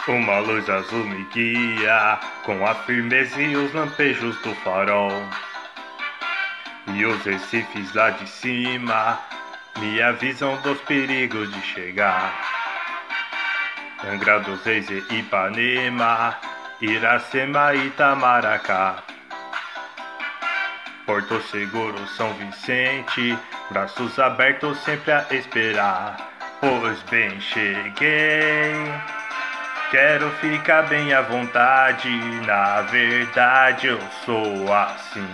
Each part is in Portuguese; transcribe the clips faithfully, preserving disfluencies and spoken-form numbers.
Uma luz azul me guia, com a firmeza e os lampejos do farol. E os recifes lá de cima me avisam dos perigos de chegar. Angra dos Reis e Ipanema, Iracema e Itamaracá. Porto Seguro, São Vicente, braços abertos sempre a esperar. Pois bem, cheguei, quero ficar bem à vontade, na verdade eu sou assim.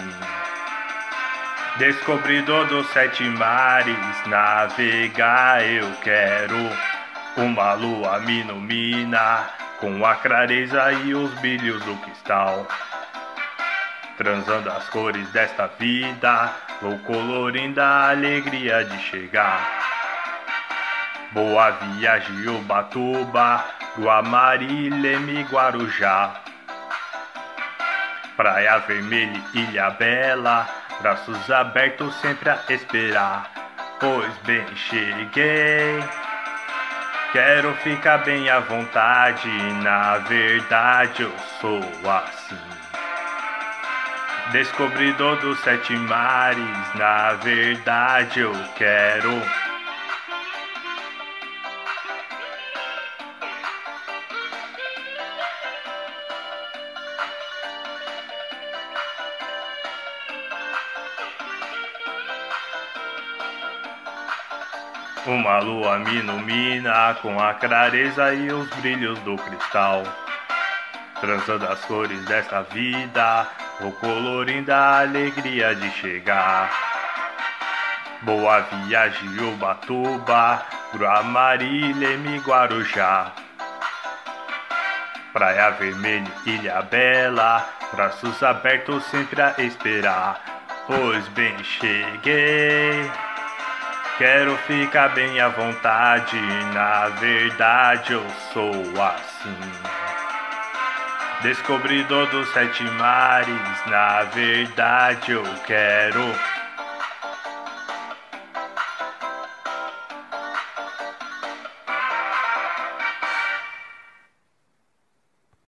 Descobridor dos sete mares, navegar eu quero. Uma lua me ilumina, com a clareza e os brilhos do cristal. Transando as cores desta vida, vou colorindo a alegria de chegar. Boa viagem, Ubatuba, Guamari, Leme, Guarujá. Praia Vermelha, Ilha Bela, braços abertos sempre a esperar. Pois bem, cheguei, quero ficar bem à vontade, na verdade eu sou assim. Descobridor dos sete mares, na verdade eu quero. Uma lua me ilumina, com a clareza e os brilhos do cristal. Transando as cores desta vida, vou colorindo a alegria de chegar. Boa viagem, Ubatuba, Guamari, Leme, Guarujá. Praia Vermelha, Ilha Bela, braços abertos sempre a esperar. Pois bem, cheguei, quero ficar bem à vontade, na verdade eu sou assim. Descobridor dos sete mares, na verdade eu quero.